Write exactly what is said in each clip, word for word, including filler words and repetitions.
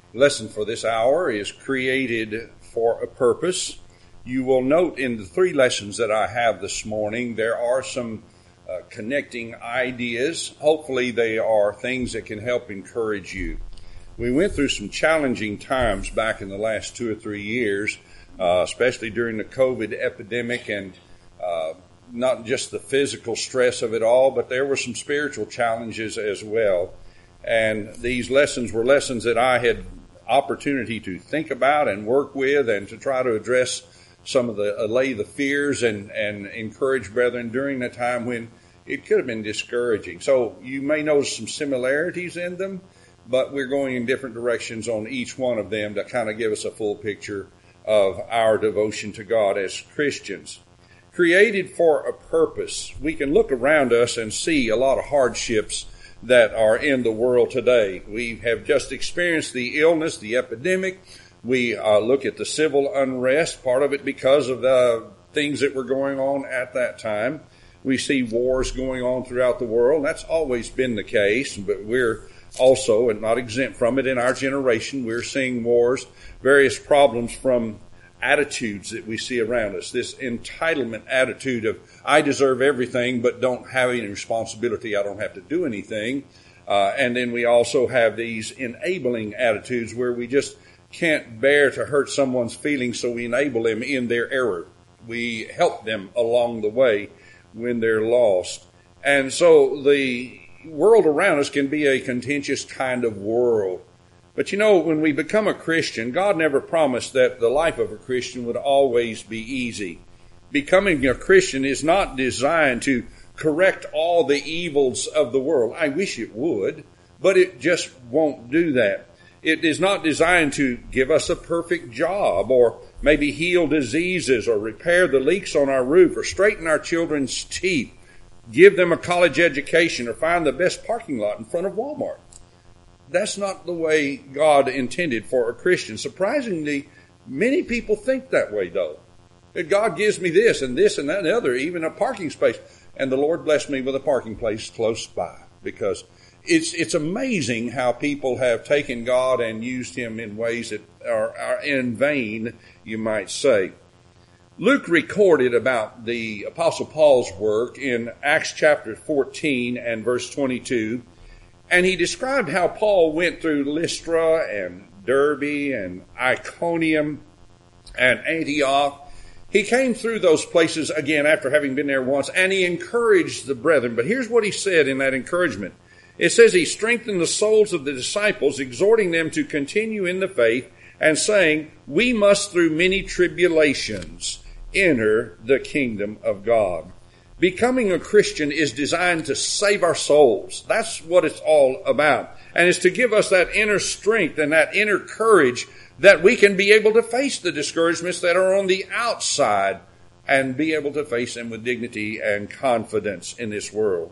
lesson for this hour is created for a purpose. You will note in the three lessons that I have this morning, there are some uh, connecting ideas. Hopefully they are things that can help encourage you. We went through some challenging times back in the last two or three years, uh, especially during the COVID epidemic, and uh, not just the physical stress of it all, but there were some spiritual challenges as well. And these lessons were lessons that I had opportunity to think about and work with and to try to address some of the, allay the fears and, and encourage brethren during a time when it could have been discouraging. So you may notice some similarities in them, but we're going in different directions on each one of them to kind of give us a full picture of our devotion to God as Christians. Created for a purpose. We can look around us and see a lot of hardships that are in the world today. We have just experienced the illness, the epidemic. We uh, look at the civil unrest, part of it because of the things that were going on at that time. We see wars going on throughout the world. That's always been the case, but we're also, and not exempt from it in our generation, we're seeing wars, various problems from attitudes that we see around us. This entitlement attitude of, I deserve everything, but don't have any responsibility. I don't have to do anything. Uh, and then we also have these enabling attitudes where we just can't bear to hurt someone's feelings, so we enable them in their error. We help them along the way when they're lost. And so the world around us can be a contentious kind of world. But you know, when we become a Christian, God never promised that the life of a Christian would always be easy. Becoming a Christian is not designed to correct all the evils of the world. I wish it would, but it just won't do that. It is not designed to give us a perfect job or maybe heal diseases or repair the leaks on our roof or straighten our children's teeth, give them a college education, or find the best parking lot in front of Walmart. That's not the way God intended for a Christian. Surprisingly, many people think that way, though. That God gives me this and this and that and the other, even a parking space. And the Lord blessed me with a parking place close by. Because it's it's amazing how people have taken God and used Him in ways that are, are in vain, you might say. Luke recorded about the Apostle Paul's work in Acts chapter fourteen and verse twenty-two. And he described how Paul went through Lystra and Derbe and Iconium and Antioch. He came through those places again after having been there once, and he encouraged the brethren. But here's what he said in that encouragement. It says he strengthened the souls of the disciples, exhorting them to continue in the faith and saying, we must through many tribulations enter the kingdom of God. Becoming a Christian is designed to save our souls. That's what it's all about. And it's to give us that inner strength and that inner courage that we can be able to face the discouragements that are on the outside and be able to face them with dignity and confidence in this world.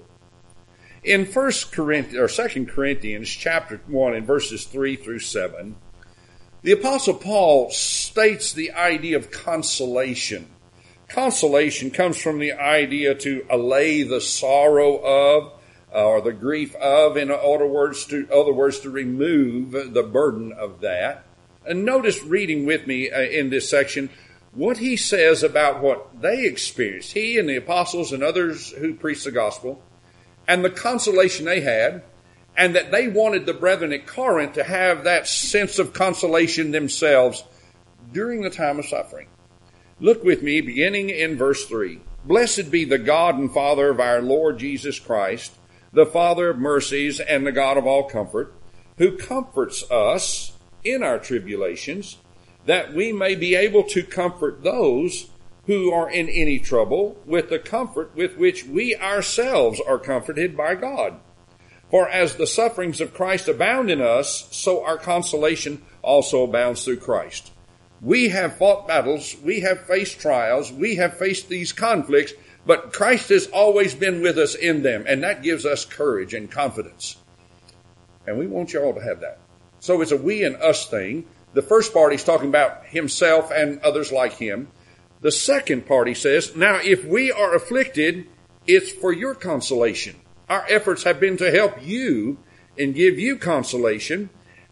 In First Corinthians or Second Corinthians chapter one in verses three through seven, the Apostle Paul states the idea of consolation. Consolation comes from the idea to allay the sorrow of, uh, or the grief of, in other words, to other words, to remove the burden of that. And notice, reading with me uh, in this section, what he says about what they experienced, he and the apostles and others who preached the gospel, and the consolation they had, and that they wanted the brethren at Corinth to have that sense of consolation themselves during the time of suffering. Look with me, beginning in verse three. Blessed be the God and Father of our Lord Jesus Christ, the Father of mercies and the God of all comfort, who comforts us in our tribulations, that we may be able to comfort those who are in any trouble with the comfort with which we ourselves are comforted by God. For as the sufferings of Christ abound in us, so our consolation also abounds through Christ. We have fought battles, we have faced trials, we have faced these conflicts, but Christ has always been with us in them, and that gives us courage and confidence. And we want you all to have that. So it's a we and us thing. The first part he's talking about himself and others like him. The second part he says, now if we are afflicted, it's for your consolation. Our efforts have been to help you and give you consolation.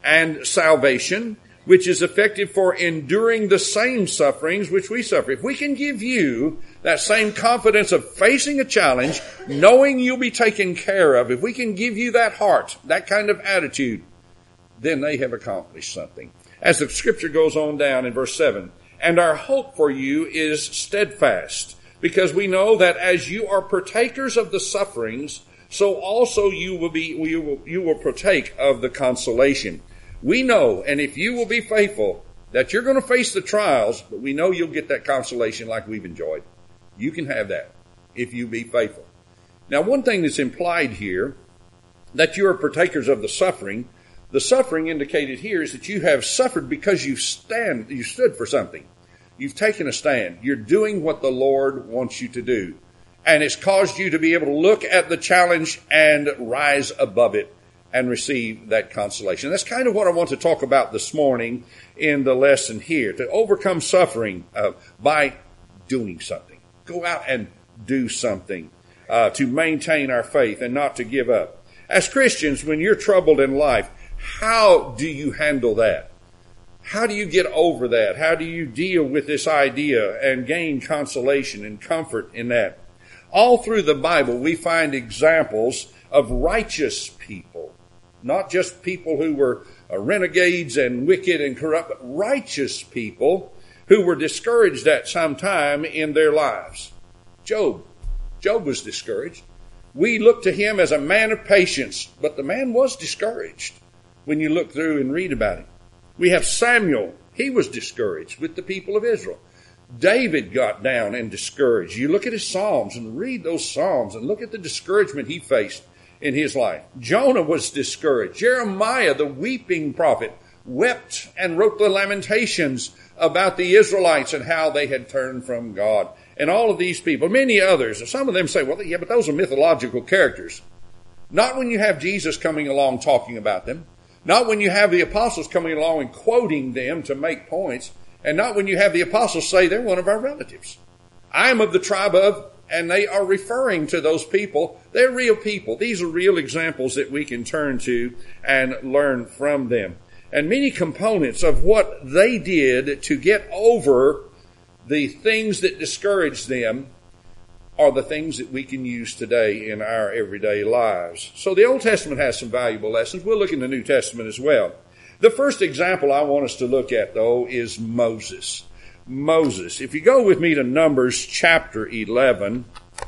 and salvation, which is effective for enduring the same sufferings which we suffer. If we can give you that same confidence of facing a challenge, knowing you'll be taken care of, if we can give you that heart, that kind of attitude, then they have accomplished something. As the scripture goes on down in verse seven, and our hope for you is steadfast, because we know that as you are partakers of the sufferings, so also you will be, you will, you will partake of the consolation. We know, and if you will be faithful, that you're going to face the trials, but we know you'll get that consolation like we've enjoyed. You can have that if you be faithful. Now, one thing that's implied here, that you are partakers of the suffering, the suffering indicated here is that you have suffered because you stand, you stood for something. You've taken a stand. You're doing what the Lord wants you to do. And it's caused you to be able to look at the challenge and rise above it and receive that consolation. That's kind of what I want to talk about this morning in the lesson here. To overcome suffering uh, by doing something. Go out and do something uh, to maintain our faith and not to give up. As Christians, when you're troubled in life, how do you handle that? How do you get over that? How do you deal with this idea and gain consolation and comfort in that? All through the Bible, we find examples of righteous people, not just people who were renegades and wicked and corrupt, but righteous people who were discouraged at some time in their lives. Job. Job was discouraged. We look to him as a man of patience, but the man was discouraged when you look through and read about him. We have Samuel. He was discouraged with the people of Israel. David got down and discouraged. You look at his Psalms and read those Psalms and look at the discouragement he faced in his life. Jonah was discouraged. Jeremiah, the weeping prophet, wept and wrote the lamentations about the Israelites and how they had turned from God. And all of these people, many others, some of them say, well, yeah, but those are mythological characters. Not when you have Jesus coming along talking about them. Not when you have the apostles coming along and quoting them to make points. And not when you have the apostles say they're one of our relatives. I am of the tribe of, and they are referring to those people. They're real people. These are real examples that we can turn to and learn from them. And many components of what they did to get over the things that discouraged them are the things that we can use today in our everyday lives. So the Old Testament has some valuable lessons. We'll look in the New Testament as well. The first example I want us to look at, though, is Moses. Moses. If you go with me to Numbers chapter eleven,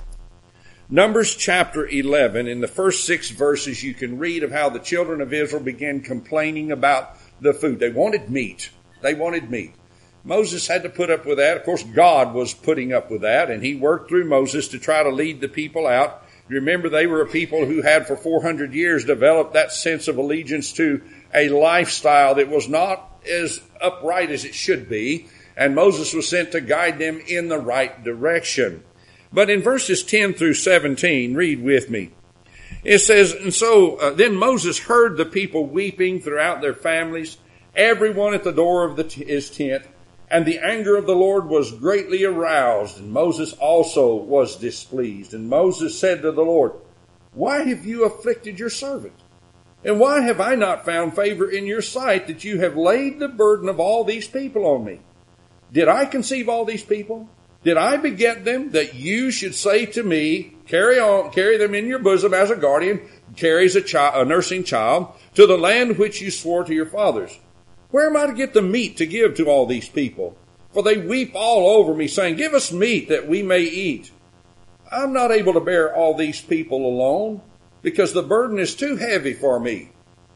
Numbers chapter eleven, in the first six verses you can read of how the children of Israel began complaining about the food. They wanted meat. They wanted meat. Moses had to put up with that. Of course, God was putting up with that, and he worked through Moses to try to lead the people out. Remember, they were a people who had for four hundred years developed that sense of allegiance to a lifestyle that was not as upright as it should be, and Moses was sent to guide them in the right direction. But in verses ten through seventeen, read with me. It says, and so uh, then Moses heard the people weeping throughout their families, everyone at the door of the t- his tent, and the anger of the Lord was greatly aroused, and Moses also was displeased. And Moses said to the Lord, why have you afflicted your servant? And why have I not found favor in your sight that you have laid the burden of all these people on me? Did I conceive all these people? Did I beget them that you should say to me, carry on, carry them in your bosom as a guardian carries a, child, a nursing child to the land which you swore to your fathers? Where am I to get the meat to give to all these people? For they weep all over me, saying, give us meat that we may eat. I'm not able to bear all these people alone, because the burden is too heavy for me.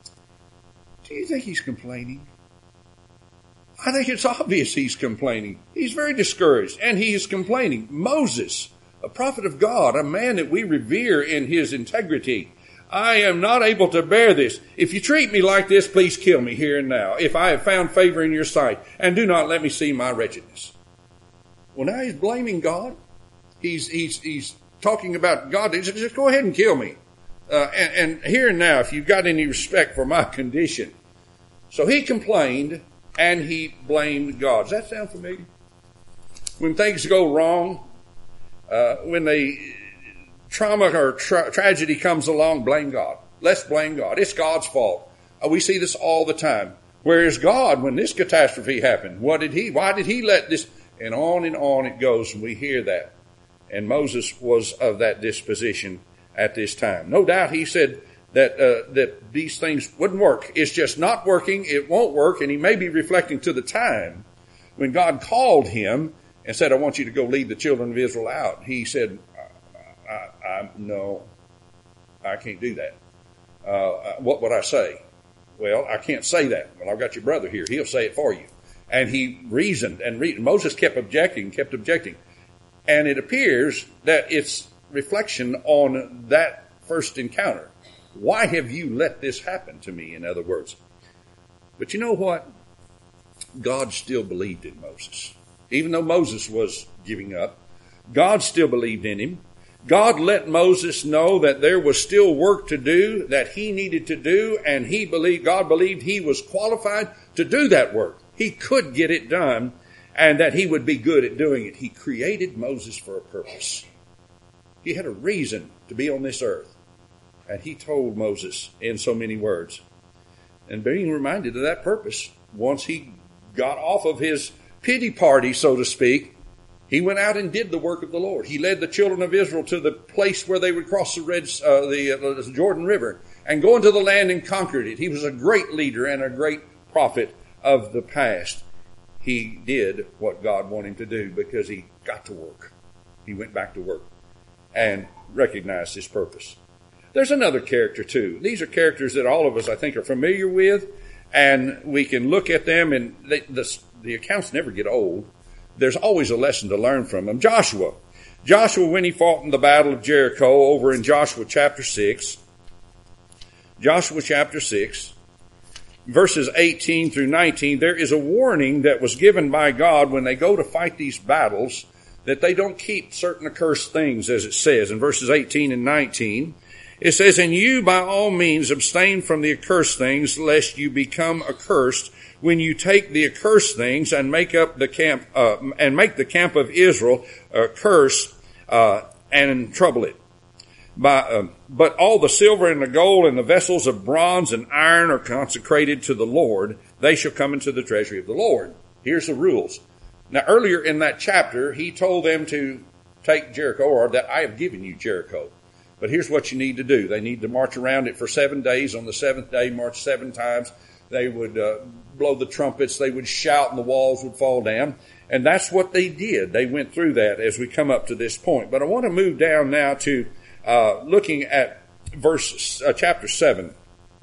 Do you think he's complaining? I think it's obvious he's complaining. He's very discouraged, and he is complaining. Moses, a prophet of God, a man that we revere in his integrity. I am not able to bear this. If you treat me like this, please kill me here and now, if I have found favor in your sight, and do not let me see my wretchedness. Well, now he's blaming God. He's he's he's talking about God. He says, just go ahead and kill me. Uh, and, and here and now, if you've got any respect for my condition. So he complained, and he blamed God. Does that sound familiar? When things go wrong, uh, when they... trauma or tra- tragedy comes along, blame God. Let's blame God. It's God's fault. We see this all the time. Where is God when this catastrophe happened? What did he, why did he let this, and on and on it goes, and we hear that. And Moses was of that disposition at this time. No doubt he said that, uh, that these things wouldn't work. It's just not working. It won't work. And he may be reflecting to the time when God called him and said, I want you to go lead the children of Israel out. He said, I, I, I no, I can't do that. Uh, what would I say? Well, I can't say that. Well, I've got your brother here. He'll say it for you. And he reasoned and reasoned. Moses kept objecting, kept objecting. And it appears that it's reflection on that first encounter. Why have you let this happen to me, in other words? But you know what? God still believed in Moses. Even though Moses was giving up, God still believed in him. God let Moses know that there was still work to do, that he needed to do, and he believed, God believed he was qualified to do that work. He could get it done, and that he would be good at doing it. He created Moses for a purpose. He had a reason to be on this earth. And he told Moses in so many words. And being reminded of that purpose, once he got off of his pity party, so to speak, he went out and did the work of the Lord. He led the children of Israel to the place where they would cross the Red, uh, the, uh, the Jordan River and go into the land and conquered it. He was a great leader and a great prophet of the past. He did what God wanted him to do because he got to work. He went back to work and recognized his purpose. There's another character too. These are characters that all of us, I think, are familiar with, and we can look at them, and they, the, the accounts never get old. There's always a lesson to learn from them. Joshua. Joshua, when he fought in the battle of Jericho, over in Joshua chapter six. Joshua chapter six, verses eighteen through nineteen, there is a warning that was given by God when they go to fight these battles, that they don't keep certain accursed things, as it says in verses eighteen and nineteen. It says, and you by all means abstain from the accursed things, lest you become accursed when you take the accursed things and make up the camp, uh, and make the camp of Israel uh, curse, uh, and trouble it. By, uh, but all the silver and the gold and the vessels of bronze and iron are consecrated to the Lord. They shall come into the treasury of the Lord. Here's the rules. Now, earlier in that chapter, he told them to take Jericho, or that I have given you Jericho. But here's what you need to do. They need to march around it for seven days. On the seventh day, march seven times. They would uh, blow the trumpets. They would shout, and the walls would fall down. And that's what they did. They went through that as we come up to this point. But I want to move down now to uh, looking at verse uh, chapter seven.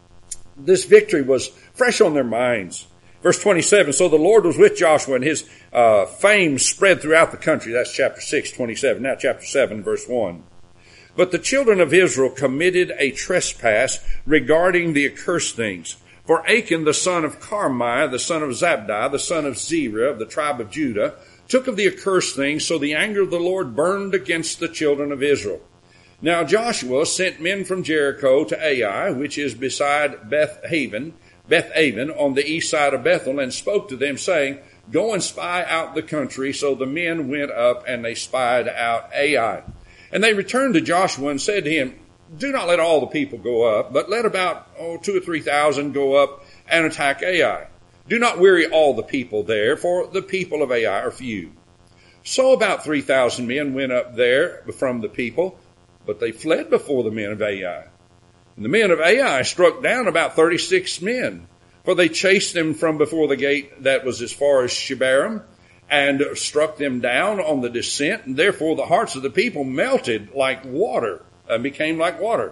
This victory was fresh on their minds. Verse twenty-seven, so the Lord was with Joshua, and his uh, fame spread throughout the country. That's chapter six, twenty-seven. Now chapter seven, verse one. But the children of Israel committed a trespass regarding the accursed things. For Achan, the son of Carmi, the son of Zabdi, the son of Zerah, of the tribe of Judah, took of the accursed things, so the anger of the Lord burned against the children of Israel. Now Joshua sent men from Jericho to Ai, which is beside Beth Haven, Beth Aven, on the east side of Bethel, and spoke to them, saying, go and spy out the country. So the men went up, and they spied out Ai. And they returned to Joshua and said to him, do not let all the people go up, but let about oh, two or three thousand go up and attack Ai. Do not weary all the people there, for the people of Ai are few. So about three thousand men went up there from the people, but they fled before the men of Ai. And the men of Ai struck down about thirty-six men, for they chased them from before the gate that was as far as Shebarim, and struck them down on the descent, and therefore the hearts of the people melted like water, and became like water.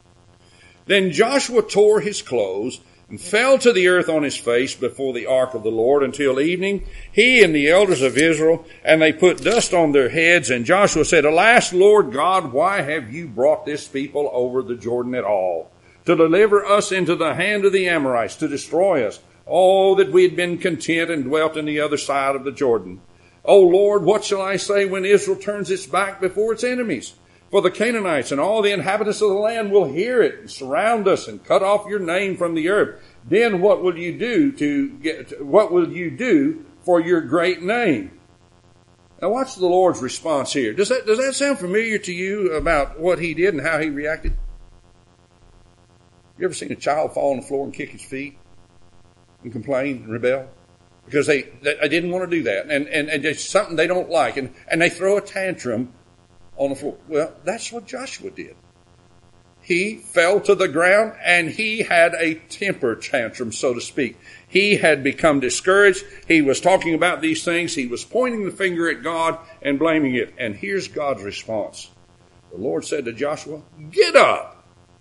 Then Joshua tore his clothes, and fell to the earth on his face before the ark of the Lord until evening, he and the elders of Israel, and they put dust on their heads. And Joshua said, alas, Lord God, why have you brought this people over the Jordan at all, to deliver us into the hand of the Amorites, to destroy us? Oh, that we had been content and dwelt on the other side of the Jordan. Oh Lord, what shall I say when Israel turns its back before its enemies? For the Canaanites and all the inhabitants of the land will hear it and surround us and cut off your name from the earth. Then what will you do to get, what will you do for your great name? Now watch the Lord's response here. Does that, does that sound familiar to you about what he did and how he reacted? You ever seen a child fall on the floor and kick his feet and complain and rebel? Because they, they, they didn't want to do that. And, and, and it's something they don't like. And, and they throw a tantrum on the floor. Well, that's what Joshua did. He fell to the ground and he had a temper tantrum, so to speak. He had become discouraged. He was talking about these things. He was pointing the finger at God and blaming it. And here's God's response. The Lord said to Joshua, get up.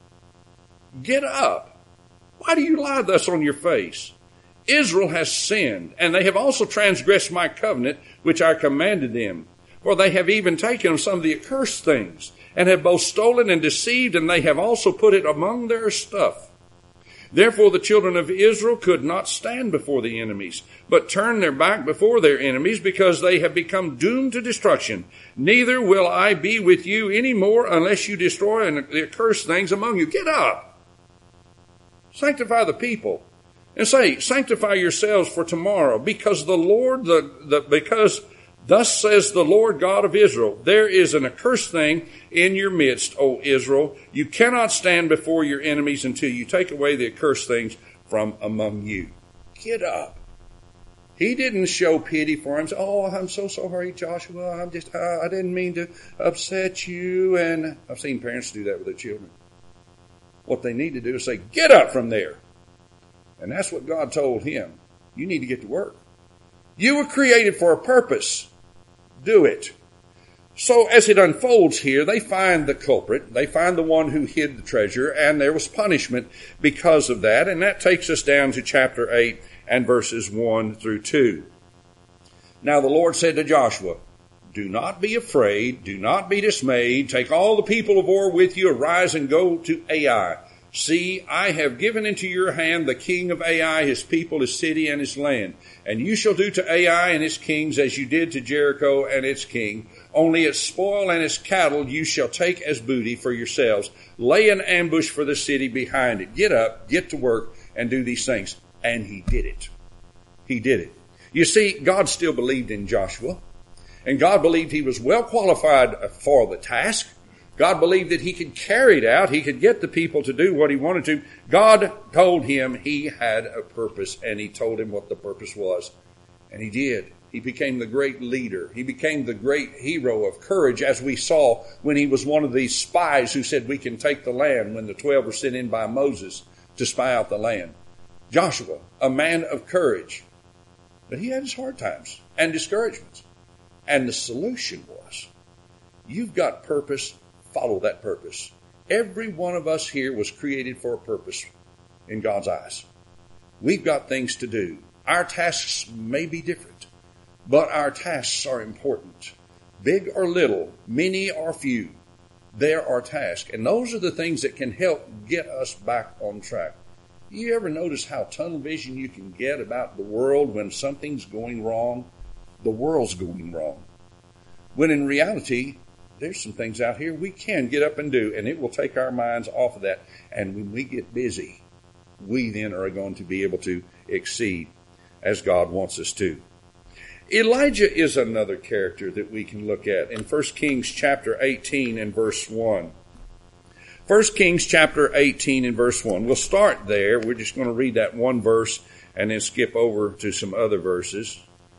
Get up. Why do you lie thus on your face? Israel has sinned, and they have also transgressed my covenant, which I commanded them. For they have even taken some of the accursed things, and have both stolen and deceived, and they have also put it among their stuff. Therefore the children of Israel could not stand before the enemies, but turned their back before their enemies, because they have become doomed to destruction. Neither will I be with you any more unless you destroy the accursed things among you. Get up. Sanctify the people. And say, sanctify yourselves for tomorrow, because the Lord, the, the because thus says the Lord God of Israel, there is an accursed thing in your midst, O Israel. You cannot stand before your enemies until you take away the accursed things from among you. Get up. He didn't show pity for him. Oh, I'm so sorry, Joshua. I'm just, uh, I didn't mean to upset you. And I've seen parents do that with their children. What they need to do is say, get up from there. And that's what God told him. You need to get to work. You were created for a purpose. Do it. So as it unfolds here, they find the culprit. They find the one who hid the treasure, and there was punishment because of that. And that takes us down to chapter eight and verses one through two. Now the Lord said to Joshua, do not be afraid. Do not be dismayed. Take all the people of Or with you. Arise and go to Ai. See, I have given into your hand the king of Ai, his people, his city, and his land. And you shall do to Ai and its kings as you did to Jericho and its king. Only its spoil and its cattle you shall take as booty for yourselves. Lay an ambush for the city behind it. Get up, get to work, and do these things. And he did it. He did it. You see, God still believed in Joshua. And God believed he was well qualified for the task. God believed that he could carry it out. He could get the people to do what he wanted to. God told him he had a purpose, and he told him what the purpose was. And he did. He became the great leader. He became the great hero of courage, as we saw when he was one of these spies who said we can take the land when the twelve were sent in by Moses to spy out the land. Joshua, a man of courage. But he had his hard times and discouragements. And the solution was, you've got purpose. Follow that purpose. Every one of us here was created for a purpose in God's eyes. We've got things to do. Our tasks may be different, but our tasks are important. Big or little, many or few, there are tasks. And those are the things that can help get us back on track. You ever notice how tunnel vision you can get about the world when something's going wrong? The world's going wrong. When in reality, there's some things out here we can get up and do, and it will take our minds off of that. And when we get busy, we then are going to be able to exceed as God wants us to. Elijah is another character that we can look at in First Kings chapter eighteen and verse one. First Kings chapter eighteen and verse one. We'll start there. We're just going to read that one verse and then skip over to some other verses.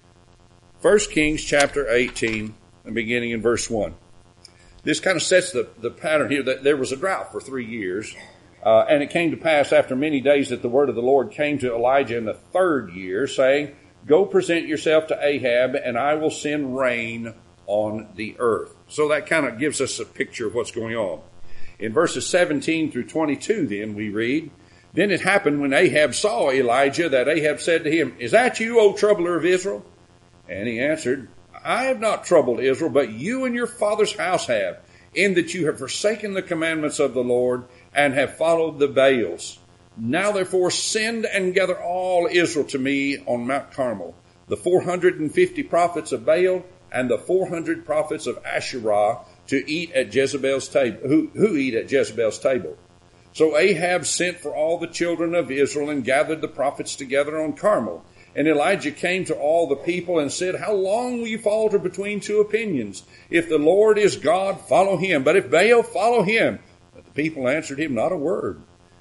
First Kings chapter eighteen and beginning in verse one. This kind of sets the, the pattern here that there was a drought for three years. Uh, and it came to pass after many days that the word of the Lord came to Elijah in the third year, saying, go present yourself to Ahab, and I will send rain on the earth. So that kind of gives us a picture of what's going on. In verses seventeen through twenty-two, then, we read, then it happened when Ahab saw Elijah that Ahab said to him, is that you, O troubler of Israel? And he answered, I have not troubled Israel, but you and your father's house have, in that you have forsaken the commandments of the Lord and have followed the Baals. Now therefore send and gather all Israel to me on Mount Carmel, the four hundred and fifty prophets of Baal and the four hundred prophets of Asherah to eat at Jezebel's table, who, who eat at Jezebel's table. So Ahab sent for all the children of Israel and gathered the prophets together on Carmel. And Elijah came to all the people and said, how long will you falter between two opinions? If the Lord is God, follow him. But if Baal, follow him. But the people answered him not a word.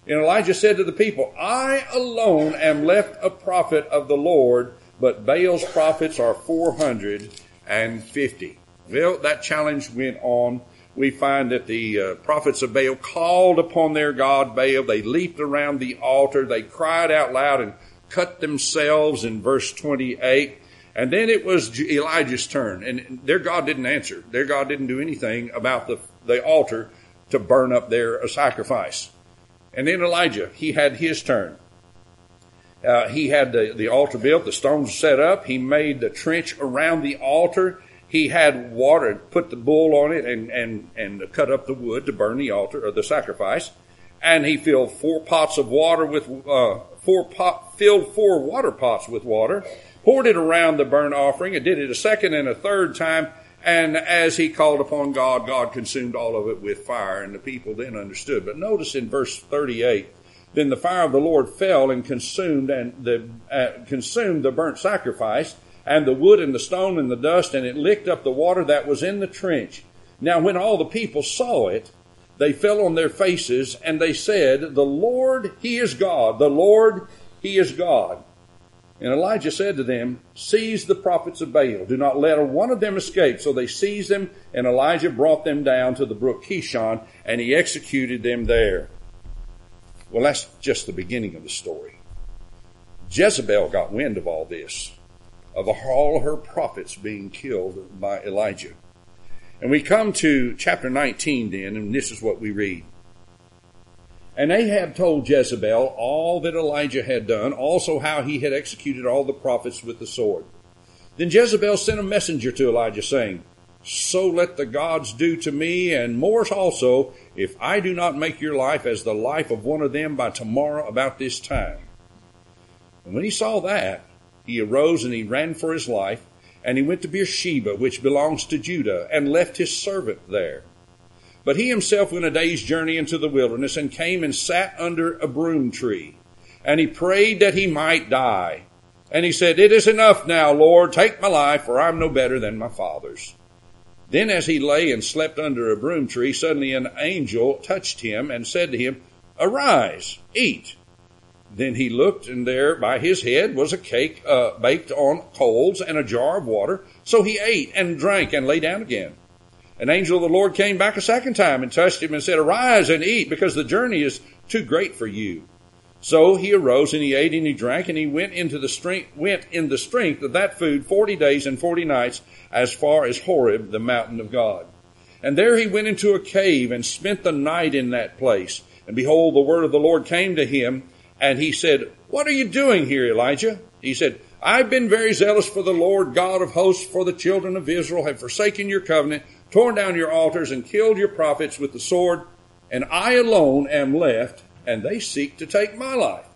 And Elijah said to the people, I alone am left a prophet of the Lord, but Baal's prophets are four hundred fifty. Well, that challenge went on. We find that the uh, prophets of Baal called upon their god Baal. They leaped around the altar. They cried out loud and cut themselves in verse twenty-eight. And then it was Elijah's turn. And their God didn't answer. Their God didn't do anything about the, the altar to burn up their sacrifice. And then Elijah, he had his turn. Uh, he had the, the altar built, the stones set up. He made the trench around the altar. He had water, put the bull on it and, and, and cut up the wood to burn the altar or the sacrifice. And he filled four pots of water with, uh, four pot, filled four water pots with water, poured it around the burnt offering, and did it a second and a third time. And as he called upon God, God consumed all of it with fire, and the people then understood. But notice in verse thirty-eight, then the fire of the Lord fell and consumed and the uh, consumed the burnt sacrifice, and the wood and the stone and the dust, and it licked up the water that was in the trench. Now when all the people saw it, they fell on their faces, and they said, the Lord, He is God. The Lord, He is God. And Elijah said to them, seize the prophets of Baal. Do not let one of them escape. So they seized them, and Elijah brought them down to the brook Kishon, and he executed them there. Well, that's just the beginning of the story. Jezebel got wind of all this, of all her prophets being killed by Elijah. And we come to chapter nineteen then, and this is what we read. And Ahab told Jezebel all that Elijah had done, also how he had executed all the prophets with the sword. Then Jezebel sent a messenger to Elijah, saying, so let the gods do to me, and more also, if I do not make your life as the life of one of them by tomorrow about this time. And when he saw that, he arose and he ran for his life, and he went to Beersheba, which belongs to Judah, and left his servant there. But he himself went a day's journey into the wilderness and came and sat under a broom tree. And he prayed that he might die. And he said, it is enough now, Lord, take my life, for I am no better than my father's. Then as he lay and slept under a broom tree, suddenly an angel touched him and said to him, arise, eat. Then he looked, and there by his head was a cake uh, baked on coals and a jar of water. So he ate and drank and lay down again. An angel of the Lord came back a second time and touched him and said, arise and eat, because the journey is too great for you. So he arose and he ate and he drank, and he went into the strength, went in the strength of that food forty days and forty nights as far as Horeb, the mountain of God. And there he went into a cave and spent the night in that place. And behold, the word of the Lord came to him, and he said, what are you doing here, Elijah? He said, I've been very zealous for the Lord God of hosts, for the children of Israel have forsaken your covenant, torn down your altars, and killed your prophets with the sword, and I alone am left, and they seek to take my life.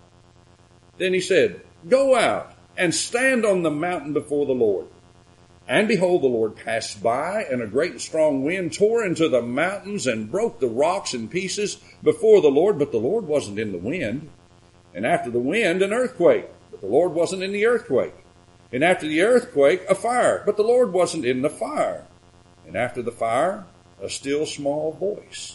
Then he said, go out and stand on the mountain before the Lord. And behold, the Lord passed by, and a great and strong wind tore into the mountains and broke the rocks in pieces before the Lord, but the Lord wasn't in the wind. And after the wind, an earthquake, but the Lord wasn't in the earthquake. And after the earthquake, a fire, but the Lord wasn't in the fire. And after the fire, a still small voice.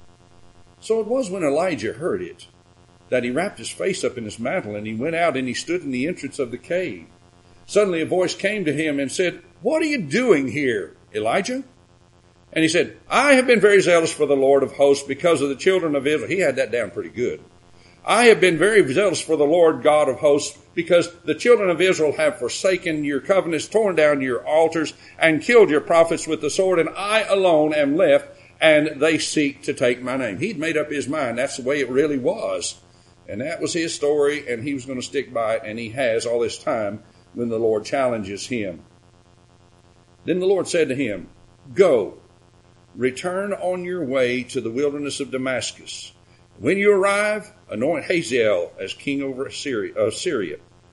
So it was when Elijah heard it, that he wrapped his face up in his mantle, and he went out and he stood in the entrance of the cave. Suddenly a voice came to him and said, what are you doing here, Elijah? And he said, I have been very zealous for the Lord of hosts because of the children of Israel. He had that down pretty good. I have been very zealous for the Lord God of hosts because the children of Israel have forsaken your covenants, torn down your altars, and killed your prophets with the sword, and I alone am left, and they seek to take my name. He'd made up his mind. That's the way it really was. And that was his story, and he was going to stick by it, and he has all this time when the Lord challenges him. Then the Lord said to him, go, return on your way to the wilderness of Damascus. When you arrive, anoint Hazael as king over Syria, uh, Syria,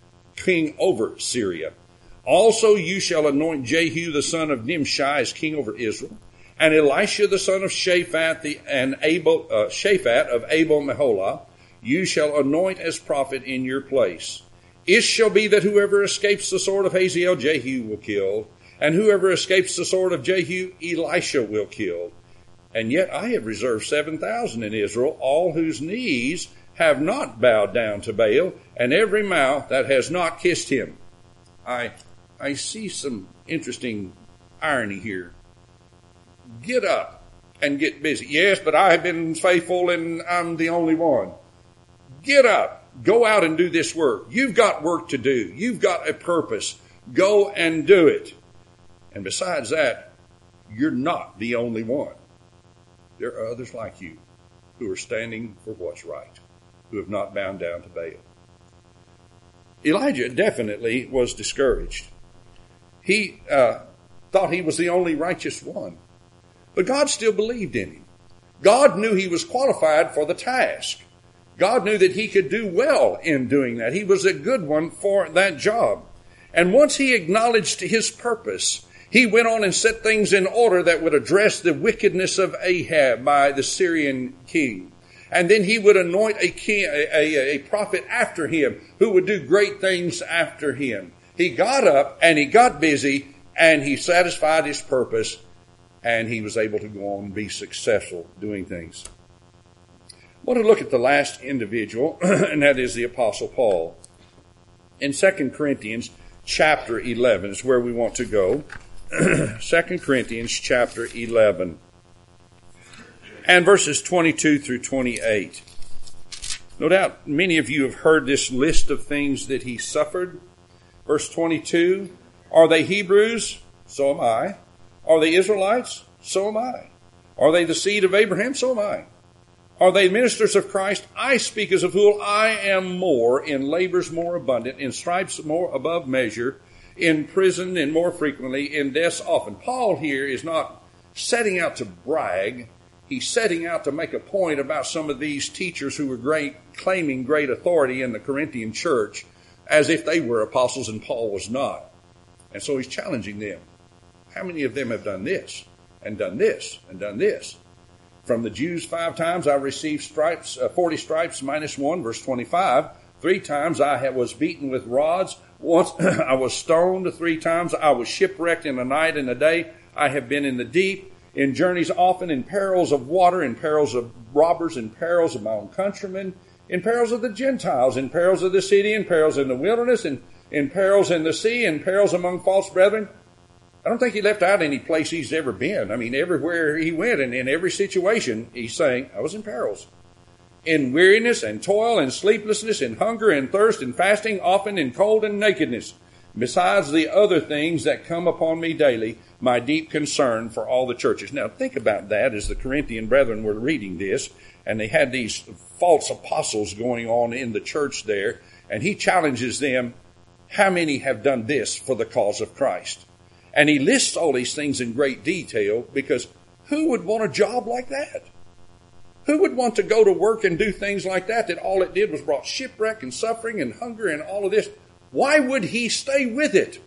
king over Syria. Also you shall anoint Jehu the son of Nimshi as king over Israel, and Elisha the son of Shaphat the, and Abel, uh, Shaphat of Abel Meholah you shall anoint as prophet in your place. It shall be that whoever escapes the sword of Hazael, Jehu will kill, and whoever escapes the sword of Jehu, Elisha will kill. And yet I have reserved seven thousand in Israel, all whose knees have not bowed down to Baal, and every mouth that has not kissed him. I, I see some interesting irony here. Get up and get busy. Yes, but I have been faithful and I'm the only one. Get up. Go out and do this work. You've got work to do. You've got a purpose. Go and do it. And besides that, you're not the only one. There are others like you who are standing for what's right, who have not bowed down to Baal. Elijah definitely was discouraged. He uh, thought he was the only righteous one. But God still believed in him. God knew he was qualified for the task. God knew that he could do well in doing that. He was a good one for that job. And once he acknowledged his purpose, he went on and set things in order that would address the wickedness of Ahab by the Syrian king. And then he would anoint a, king, a, a, a prophet after him who would do great things after him. He got up and he got busy and he satisfied his purpose and he was able to go on and be successful doing things. I want to look at the last individual, and that is the Apostle Paul. In Second Corinthians chapter eleven is where we want to go. Second Corinthians chapter eleven. And verses twenty-two through twenty-eight. No doubt many of you have heard this list of things that he suffered. Verse twenty-two, are they Hebrews? So am I. Are they Israelites? So am I. Are they the seed of Abraham? So am I. Are they ministers of Christ? I speak as a fool. I am more, in labors more abundant, in stripes more above measure, in prison and more frequently, in deaths often. Paul here is not setting out to brag. He's setting out to make a point about some of these teachers who were great, claiming great authority in the Corinthian church, as if they were apostles and Paul was not. And so he's challenging them. How many of them have done this, and done this, and done this? From the Jews five times I received stripes, uh, forty stripes minus one, verse twenty-five. Three times I have, was beaten with rods. Once I was stoned. Three times I was shipwrecked in a night and a day. I have been in the deep, in journeys often, in perils of water, in perils of robbers, in perils of my own countrymen, in perils of the Gentiles, in perils of the city, in perils in the wilderness, in, in perils in the sea, in perils among false brethren. I don't think he left out any place he's ever been. I mean, everywhere he went and in every situation, he's saying, I was in perils. In weariness and toil and sleeplessness, in hunger and thirst and fasting, often in cold and nakedness. Besides the other things that come upon me daily, my deep concern for all the churches. Now, think about that as the Corinthian brethren were reading this, and they had these false apostles going on in the church there, and he challenges them, how many have done this for the cause of Christ? And he lists all these things in great detail because who would want a job like that? Who would want to go to work and do things like that, that all it did was brought shipwreck and suffering and hunger and all of this? Why would he stay with it?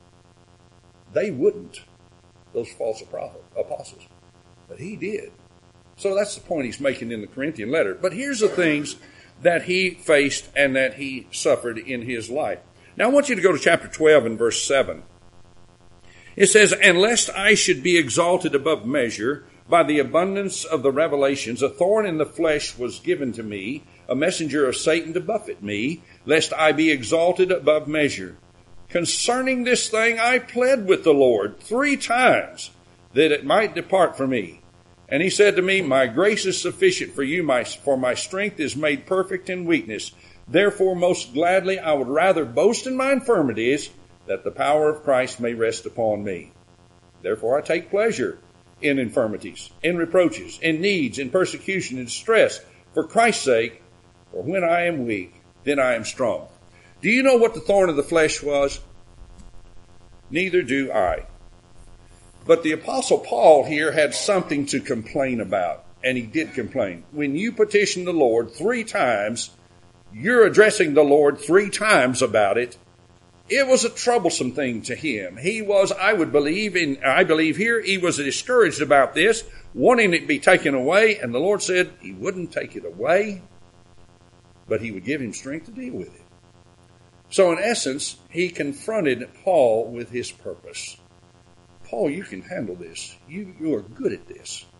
They wouldn't, those false apostles. But he did. So that's the point he's making in the Corinthian letter. But here's the things that he faced and that he suffered in his life. Now I want you to go to chapter twelve and verse seven. It says, and lest I should be exalted above measure by the abundance of the revelations, a thorn in the flesh was given to me, a messenger of Satan to buffet me, lest I be exalted above measure. Concerning this thing I pled with the Lord three times that it might depart from me. And he said to me, my grace is sufficient for you, my, for my strength is made perfect in weakness. Therefore most gladly I would rather boast in my infirmities, that the power of Christ may rest upon me. Therefore I take pleasure in infirmities, in reproaches, in needs, in persecution, in distress, for Christ's sake. For when I am weak, then I am strong. Do you know what the thorn of the flesh was? Neither do I. But the Apostle Paul here had something to complain about, and he did complain. When you petition the Lord three times, you're addressing the Lord three times about it. It was a troublesome thing to him. He was, I would believe, in, I believe here, he was discouraged about this, wanting it to be taken away, and the Lord said he wouldn't take it away, but he would give him strength to deal with it. So in essence, he confronted Paul with his purpose. Paul, you can handle this. You, you are good at this.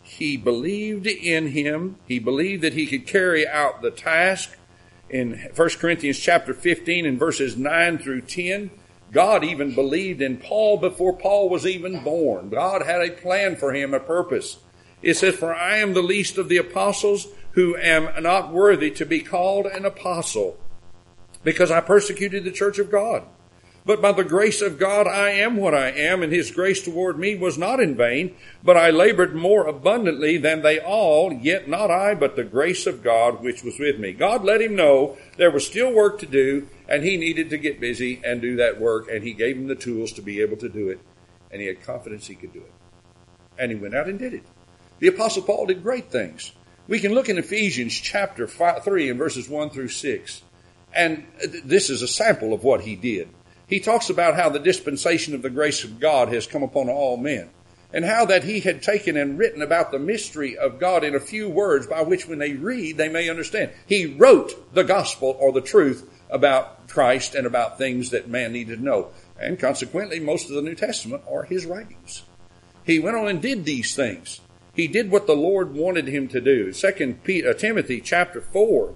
He believed in him. He believed that he could carry out the task. In First Corinthians chapter fifteen and verses nine through ten, God even believed in Paul before Paul was even born. God had a plan for him, a purpose. It says, "For I am the least of the apostles, who am not worthy to be called an apostle, because I persecuted the church of God. But by the grace of God I am what I am, and his grace toward me was not in vain. But I labored more abundantly than they all, yet not I, but the grace of God which was with me." God let him know there was still work to do, and he needed to get busy and do that work, and he gave him the tools to be able to do it, and he had confidence he could do it. And he went out and did it. The Apostle Paul did great things. We can look in Ephesians chapter five, three and verses one through six, and this is a sample of what he did. He talks about how the dispensation of the grace of God has come upon all men, and how that he had taken and written about the mystery of God in a few words by which when they read, they may understand. He wrote the gospel or the truth about Christ and about things that man needed to know. And consequently, most of the New Testament are his writings. He went on and did these things. He did what the Lord wanted him to do. Second Timothy chapter four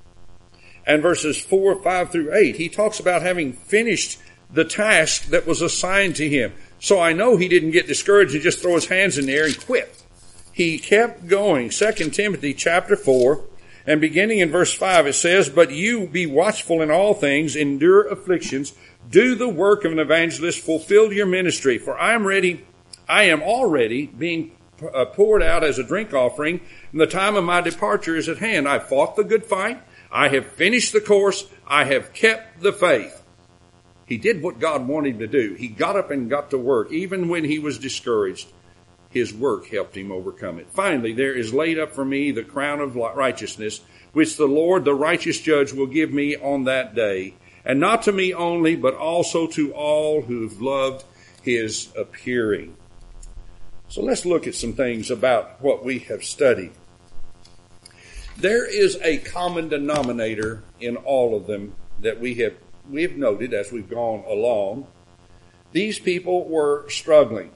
and verses four, five through eight, he talks about having finished the task that was assigned to him. So I know he didn't get discouraged and just throw his hands in the air and quit. He kept going. Second Timothy chapter four, and beginning in verse five, it says, "But you be watchful in all things, endure afflictions, do the work of an evangelist, fulfill your ministry. For I am ready, I am already being poured out as a drink offering, and the time of my departure is at hand. I fought the good fight. I have finished the course. I have kept the faith." He did what God wanted him to do. He got up and got to work. Even when he was discouraged, his work helped him overcome it. "Finally, there is laid up for me the crown of righteousness, which the Lord, the righteous judge, will give me on that day. And not to me only, but also to all who've loved his appearing." So let's look at some things about what we have studied. There is a common denominator in all of them that we have we have noted as we've gone along. These people were struggling,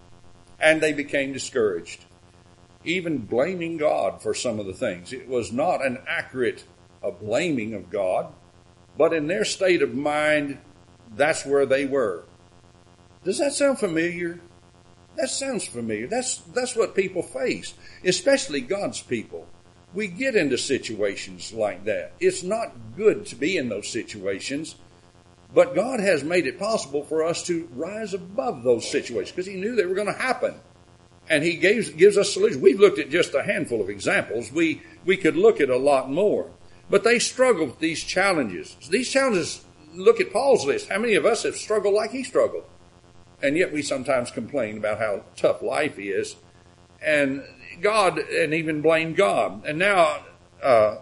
and they became discouraged, even blaming God for some of the things. It was not an accurate a blaming of God, but in their state of mind, that's where they were. Does that sound familiar? That sounds familiar. That's that's what people face, especially God's people. We get into situations like that. It's not good to be in those situations, but God has made it possible for us to rise above those situations because he knew they were going to happen. And he gives, gives us solutions. We've looked at just a handful of examples. We, we could look at a lot more. But they struggled with these challenges. These challenges, look at Paul's list. How many of us have struggled like he struggled? And yet we sometimes complain about how tough life is. And God, and even blame God. And now, uh,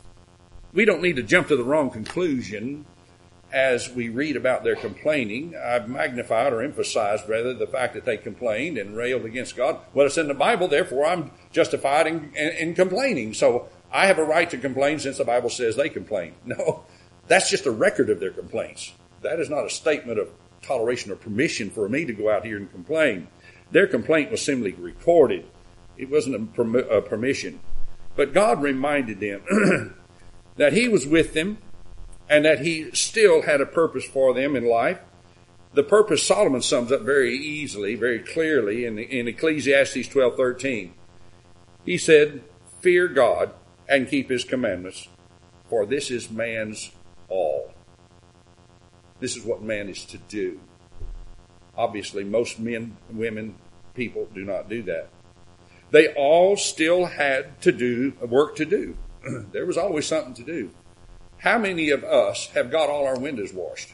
we don't need to jump to the wrong conclusion as we read about their complaining. I've magnified or emphasized, rather, the fact that they complained and railed against God. Well, it's in the Bible, therefore I'm justified in, in, in complaining. So I have a right to complain since the Bible says they complain. No, that's just a record of their complaints. That is not a statement of toleration or permission for me to go out here and complain. Their complaint was simply recorded. It wasn't a, perm- a permission. But God reminded them that he was with them and that he still had a purpose for them in life. The purpose Solomon sums up very easily, very clearly in, in Ecclesiastes twelve thirteen. He said, "Fear God and keep his commandments, for this is man's all." This is what man is to do. Obviously, most men, women, people do not do that. They all still had to do work to do. There was always something to do. How many of us have got all our windows washed?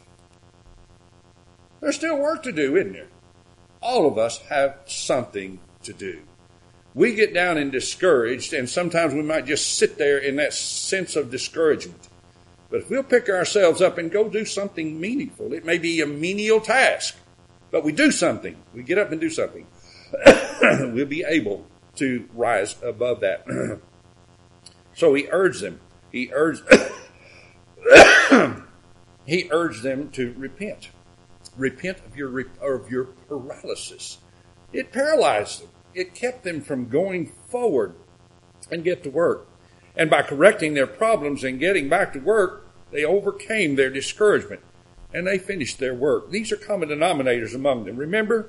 There's still work to do, isn't there? All of us have something to do. We get down and discouraged, and sometimes we might just sit there in that sense of discouragement. But if we'll pick ourselves up and go do something meaningful, it may be a menial task, but we do something. We get up and do something. We'll be able to rise above that. So he urged them. He urged, he urged them to repent. Repent of your of your paralysis. It paralyzed them. it kept them from going forward and get to work. And by correcting their problems and getting back to work, they overcame their discouragement and they finished their work. These are common denominators among them. Remember,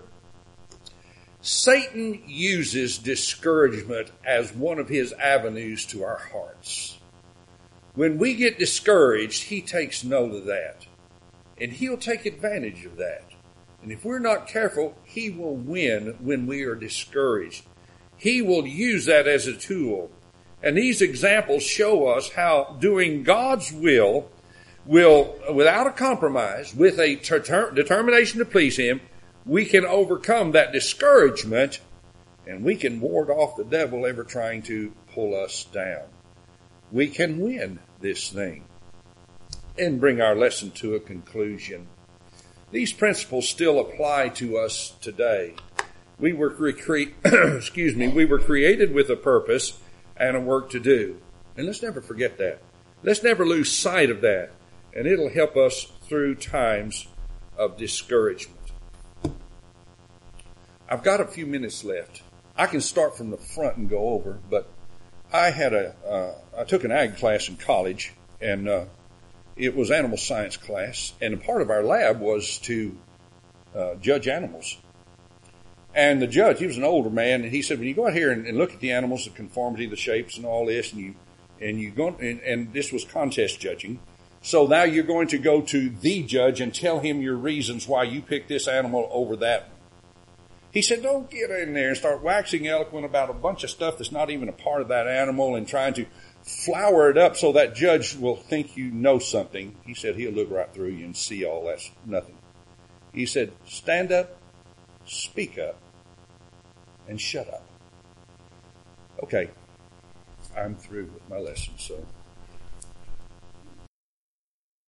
Satan uses discouragement as one of his avenues to our hearts. When we get discouraged, he takes note of that. And he'll take advantage of that. And if we're not careful, he will win when we are discouraged. He will use that as a tool. And these examples show us how doing God's will will, without a compromise, with a ter- determination to please him, we can overcome that discouragement and we can ward off the devil ever trying to pull us down. We can win this thing and bring our lesson to a conclusion. These principles still apply to us today. We were cre- excuse me, we were created with a purpose and a work to do. And let's never forget that. Let's never lose sight of that. And it'll help us through times of discouragement. I've got a few minutes left. I can start from the front and go over, but I had a, uh, I took an ag class in college, and uh, it was animal science class, and a part of our lab was to uh, judge animals. And the judge, he was an older man, and he said, when you go out here and, and look at the animals, the conformity, the shapes, and all this, and you and you go, and, and this was contest judging. So now you're going to go to the judge and tell him your reasons why you picked this animal over that one. He said, don't get in there and start waxing eloquent about a bunch of stuff that's not even a part of that animal and trying to flower it up so that judge will think you know something. He said, he'll look right through you and see all that's nothing. He said, stand up, speak up, and shut up. Okay, I'm through with my lesson, so...